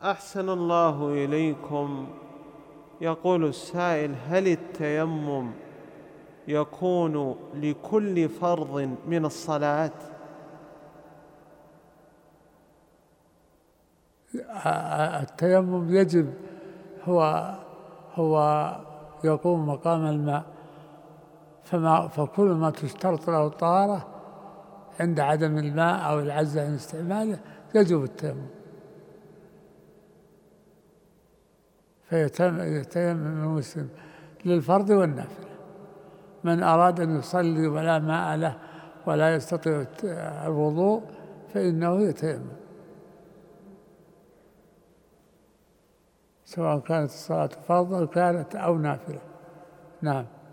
أحسن الله إليكم. يقول السائل: هل التيمم يكون لكل فرض من الصلاة؟ التيمم يجب، هو يقوم مقام الماء، فكل ما تشترط له الطهارة عند عدم الماء أو العجز عن استعماله يجب التيمم، فيتيمم المسلم للفرض والنافلة. من أراد أن يصلي ولا ماء له ولا يستطيع الوضوء فإنه يتيمم، سواء كانت الصلاة فرضا كانت أو نافلة. نعم.